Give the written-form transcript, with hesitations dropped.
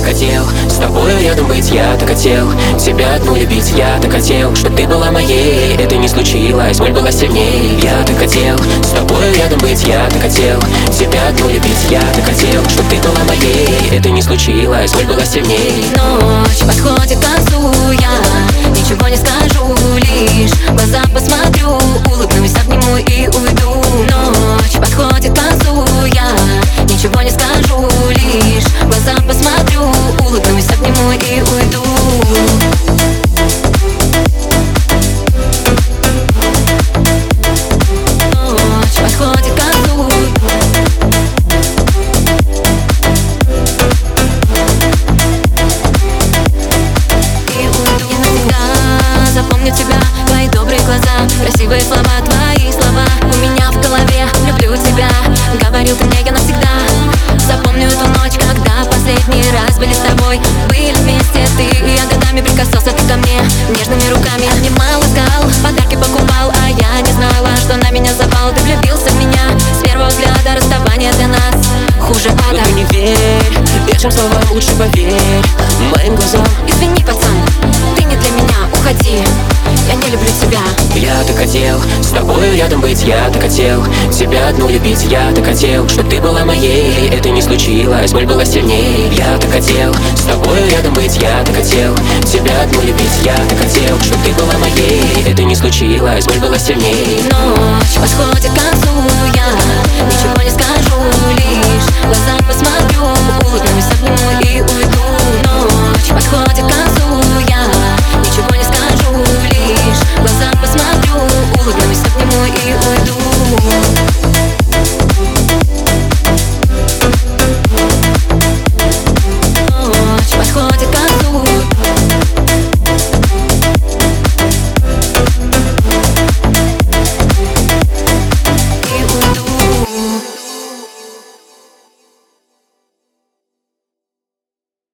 так хотел с тобой рядом быть, я так хотел тебя одну любить, я так хотел, чтоб ты была моей. Это не случилось, боль была сильнее. Я так хотел с тобой рядом быть, я так хотел тебя одну любить, я так хотел, чтоб ты была моей. Это не случилось, боль была сильнее. Ночь подходит к концу, я ничего не скажу, лишь в глаза посмотрю, улыбнусь, обниму и уйду. Ночь подходит к концу, я ничего не скажу, лишь в глаза посмотрю, улыбнусь, обниму и уйду. Ночь подходит к концу. И уйду. Я навсегда запомню тебя, твои добрые глаза, красивые слова, твои слова у меня в голове. Люблю тебя, говорил ты мне, я навсегда запомню эту ночь, когда последний раз были с тобой. Были вместе ты и я, годами прикасался ты ко мне нежными руками. Обнимал, искал, подарки покупал, а я не знала, что на меня запал. Ты влюбился в меня с первого взгляда, расставание для нас хуже ада. Но ты не верь этим словам, лучше поверь моим глазам. Извини, пацан, ты не для меня, уходи, я не люблю тебя. Я так хотел с тобой рядом быть, я так хотел тебя одну любить, я так хотел, чтоб ты была моей. Это не случилось, боль была сильнее. Я так хотел с тобой рядом быть, я так хотел тебя одну любить, я так хотел, чтоб ты была моей. Это не случилось, боль была сильнее. Ночь подходит к концу, я ничего не скажу, лишь в глаза